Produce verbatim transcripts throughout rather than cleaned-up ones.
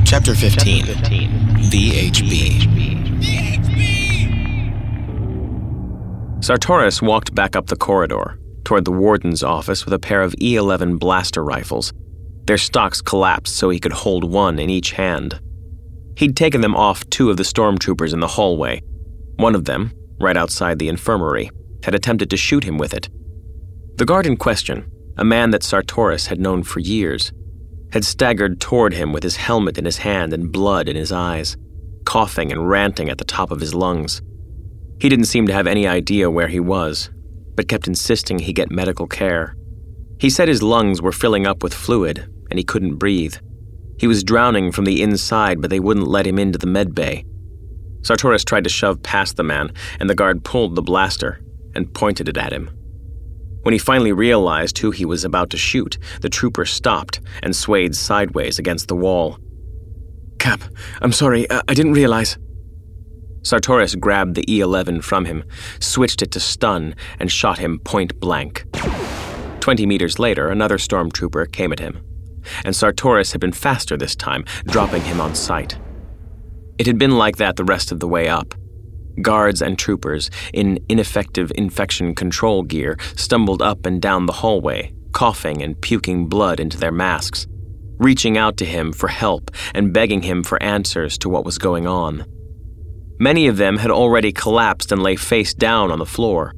Chapter fifteen. V H B. Sartoris walked back up the corridor, toward the warden's office with a pair of E eleven blaster rifles. Their stocks collapsed so he could hold one in each hand. He'd taken them off two of the stormtroopers in the hallway. One of them, right outside the infirmary, had attempted to shoot him with it. The guard in question, a man that Sartoris had known for years, had staggered toward him with his helmet in his hand and blood in his eyes, coughing and ranting at the top of his lungs. He didn't seem to have any idea where he was, but kept insisting he get medical care. He said his lungs were filling up with fluid, and he couldn't breathe. He was drowning from the inside, but they wouldn't let him into the med bay. Sartoris tried to shove past the man, and the guard pulled the blaster and pointed it at him. When he finally realized who he was about to shoot, the trooper stopped and swayed sideways against the wall. Cap, I'm sorry, uh, I didn't realize. Sartoris grabbed the E eleven from him, switched it to stun, and shot him point blank. Twenty meters later, another stormtrooper came at him, and Sartoris had been faster this time, dropping him on sight. It had been like that the rest of the way up. Guards and troopers, in ineffective infection control gear, stumbled up and down the hallway, coughing and puking blood into their masks, reaching out to him for help and begging him for answers to what was going on. Many of them had already collapsed and lay face down on the floor.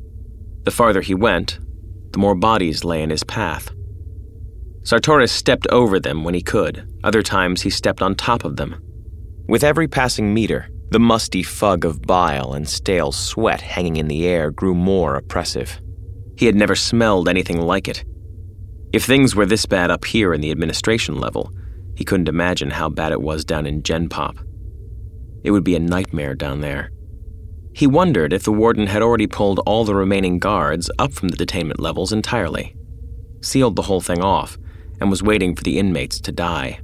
The farther he went, the more bodies lay in his path. Sartoris stepped over them when he could. Other times he stepped on top of them. With every passing meter, the musty fug of bile and stale sweat hanging in the air grew more oppressive. He had never smelled anything like it. If things were this bad up here in the administration level, he couldn't imagine how bad it was down in Gen Pop. It would be a nightmare down there. He wondered if the warden had already pulled all the remaining guards up from the detainment levels entirely, sealed the whole thing off, and was waiting for the inmates to die.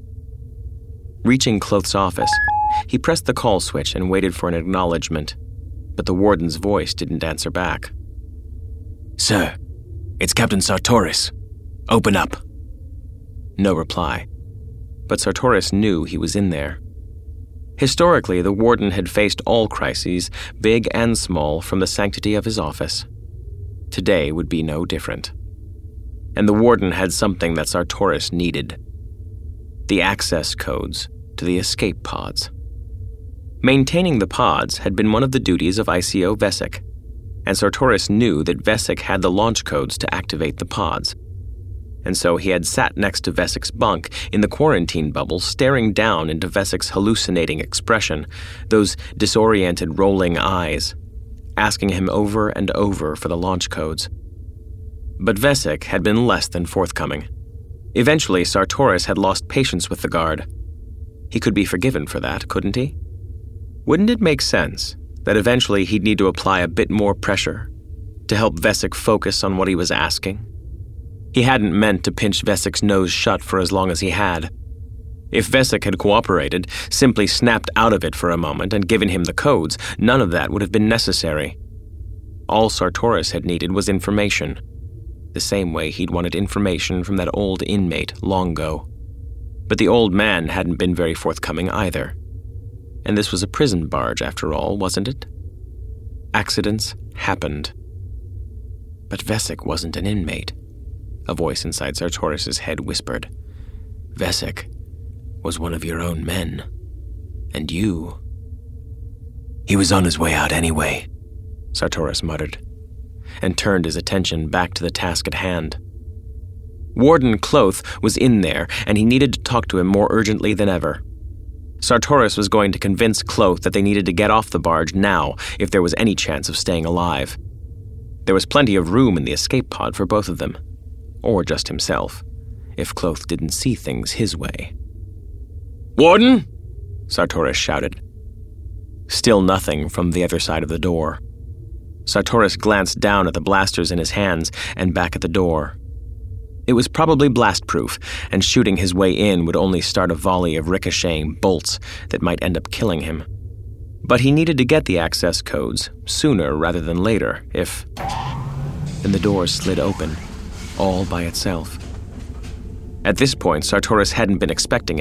Reaching Kloth's office, he pressed the call switch and waited for an acknowledgement, but the warden's voice didn't answer back. Sir, it's Captain Sartoris. Open up. No reply, but Sartoris knew he was in there. Historically, the warden had faced all crises, big and small, from the sanctity of his office. Today would be no different. And the warden had something that Sartoris needed: the access codes to the escape pods. Maintaining the pods had been one of the duties of I C O Vesic, and Sartoris knew that Vesic had the launch codes to activate the pods. And so he had sat next to Vesic's bunk in the quarantine bubble, staring down into Vesic's hallucinating expression, those disoriented rolling eyes, asking him over and over for the launch codes. But Vesic had been less than forthcoming. Eventually, Sartoris had lost patience with the guard. He could be forgiven for that, couldn't he? Wouldn't it make sense that eventually he'd need to apply a bit more pressure to help Vesic focus on what he was asking? He hadn't meant to pinch Vesic's nose shut for as long as he had. If Vesic had cooperated, simply snapped out of it for a moment and given him the codes, none of that would have been necessary. All Sartoris had needed was information, the same way he'd wanted information from that old inmate long ago. But the old man hadn't been very forthcoming either. And this was a prison barge, after all, wasn't it? Accidents happened. But Vesic wasn't an inmate. A voice inside Sartoris' head whispered. Vesic was one of your own men. And you... He was on his way out anyway, Sartoris muttered, and turned his attention back to the task at hand. Warden Kloth was in there, and he needed to talk to him more urgently than ever. Sartoris was going to convince Kloth that they needed to get off the barge now if there was any chance of staying alive. There was plenty of room in the escape pod for both of them, or just himself, if Kloth didn't see things his way. Warden! Sartoris shouted. Still nothing from the other side of the door. Sartoris glanced down at the blasters in his hands and back at the door. It was probably blast-proof, and shooting his way in would only start a volley of ricocheting bolts that might end up killing him. But he needed to get the access codes, sooner rather than later, if... Then the door slid open, all by itself. At this point, Sartoris hadn't been expecting it.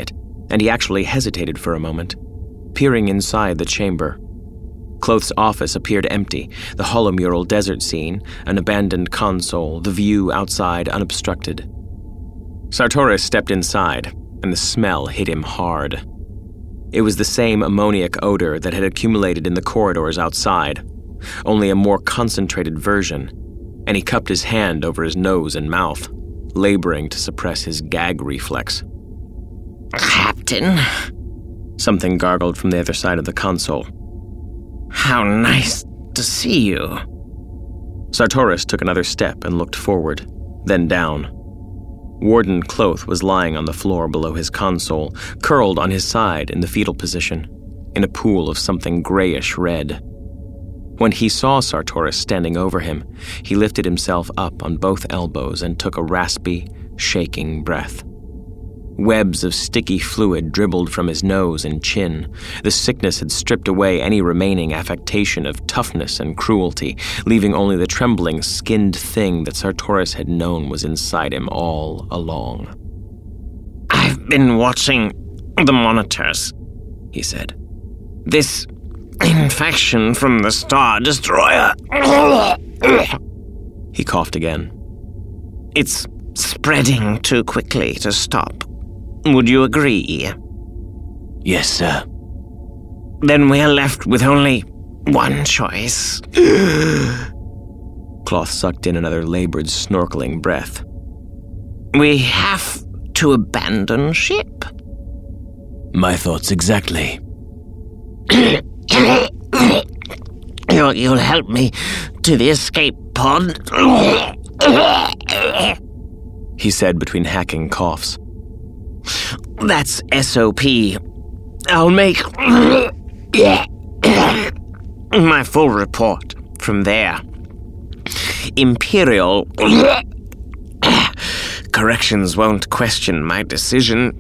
and he actually hesitated for a moment, peering inside the chamber. Kloth's office appeared empty, the holomural desert scene, an abandoned console, the view outside unobstructed. Sartoris stepped inside, and the smell hit him hard. It was the same ammoniac odor that had accumulated in the corridors outside, only a more concentrated version, and he cupped his hand over his nose and mouth, laboring to suppress his gag reflex. Captain? Something gargled from the other side of the console. How nice to see you. Sartoris took another step and looked forward, then down. Warden Kloth was lying on the floor below his console, curled on his side in the fetal position, in a pool of something grayish red. When he saw Sartoris standing over him, he lifted himself up on both elbows and took a raspy, shaking breath. Webs of sticky fluid dribbled from his nose and chin. The sickness had stripped away any remaining affectation of toughness and cruelty, leaving only the trembling, skinned thing that Sartoris had known was inside him all along. I've been watching the monitors, he said. This infection from the Star Destroyer. He coughed again. It's spreading too quickly to stop. Would you agree? Yes, sir. Then we're left with only one choice. Kloth sucked in another labored, snorkeling breath. We have to abandon ship. My thoughts exactly. You'll, you'll help me to the escape pod? He said between hacking coughs. That's S O P. I'll make my full report from there. Imperial corrections won't question my decision.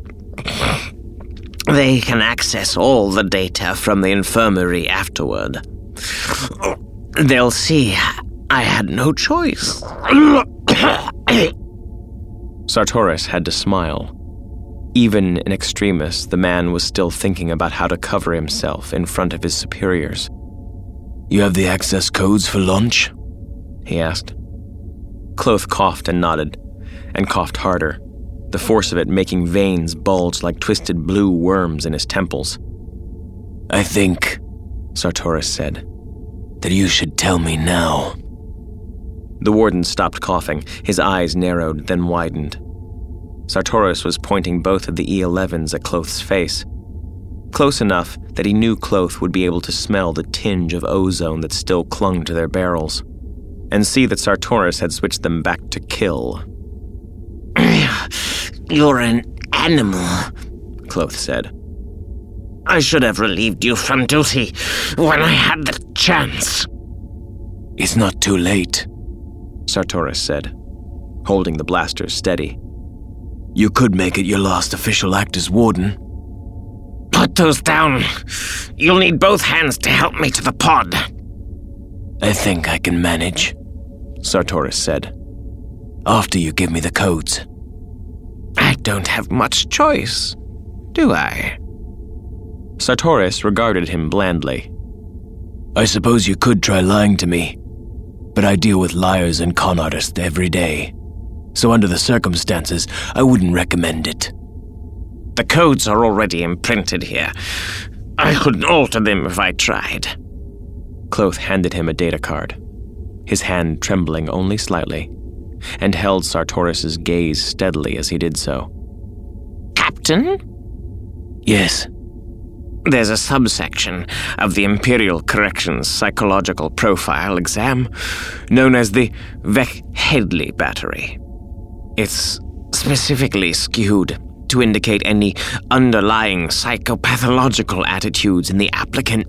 They can access all the data from the infirmary afterward. They'll see I had no choice. Sartoris had to smile. Even in extremis, the man was still thinking about how to cover himself in front of his superiors. You have the access codes for launch? He asked. Kloth coughed and nodded, and coughed harder, the force of it making veins bulge like twisted blue worms in his temples. I think, Sartoris said, that you should tell me now. The warden stopped coughing, his eyes narrowed, then widened. Sartoris was pointing both of the E elevens at Kloth's face, close enough that he knew Kloth would be able to smell the tinge of ozone that still clung to their barrels, and see that Sartoris had switched them back to kill. You're an animal, Kloth said. I should have relieved you from duty when I had the chance. It's not too late, Sartoris said, holding the blaster steady. You could make it your last official act as warden. Put those down. You'll need both hands to help me to the pod. I think I can manage, Sartoris said. After you give me the codes. I don't have much choice, do I? Sartoris regarded him blandly. I suppose you could try lying to me, but I deal with liars and con artists every day. So under the circumstances, I wouldn't recommend it. The codes are already imprinted here. I couldn't alter them if I tried. Kloth handed him a data card, his hand trembling only slightly, and held Sartoris's gaze steadily as he did so. Captain? Yes. There's a subsection of the Imperial Corrections Psychological Profile exam known as the Vec-Headley Battery. It's specifically skewed to indicate any underlying psychopathological attitudes in the applicant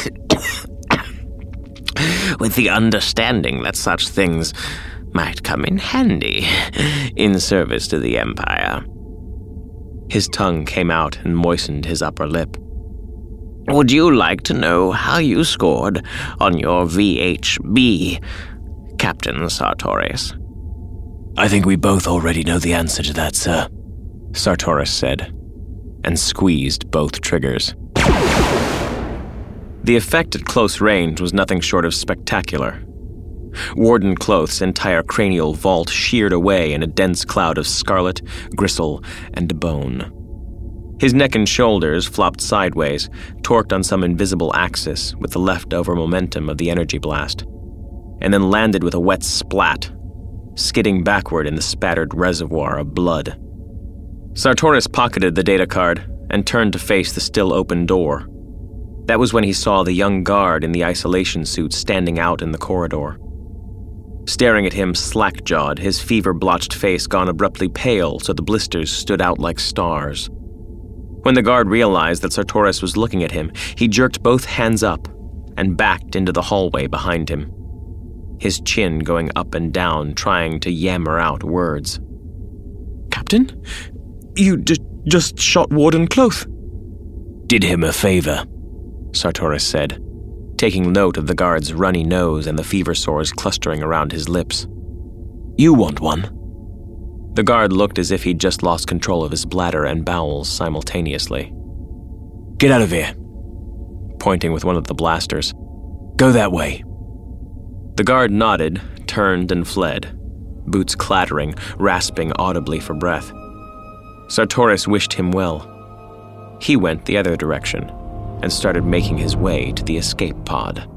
with the understanding that such things might come in handy in service to the Empire. His tongue came out and moistened his upper lip. Would you like to know how you scored on your V H B, Captain Sartoris? I think we both already know the answer to that, sir, Sartoris said. and squeezed both triggers. The effect at close range was nothing short of spectacular. Warden Cloth's entire cranial vault sheared away in a dense cloud of scarlet, gristle, and bone. His neck and shoulders flopped sideways, torqued on some invisible axis with the leftover momentum of the energy blast, and then landed with a wet splat, skidding backward in the spattered reservoir of blood. Sartoris pocketed the data card and turned to face the still open door. That was when he saw the young guard in the isolation suit standing out in the corridor. Staring at him slack-jawed, his fever-blotched face gone abruptly pale so the blisters stood out like stars. When the guard realized that Sartoris was looking at him, he jerked both hands up and backed into the hallway behind him, his chin going up and down, trying to yammer out words. "Captain? You d- just shot Warden Cloth." "Did him a favor," Sartoris said, taking note of the guard's runny nose and the fever sores clustering around his lips. "You want one?" The guard looked as if he'd just lost control of his bladder and bowels simultaneously. "Get out of here," pointing with one of the blasters. "Go that way." The guard nodded, turned, and fled, boots clattering, rasping audibly for breath. Sartoris wished him well. He went the other direction and started making his way to the escape pod.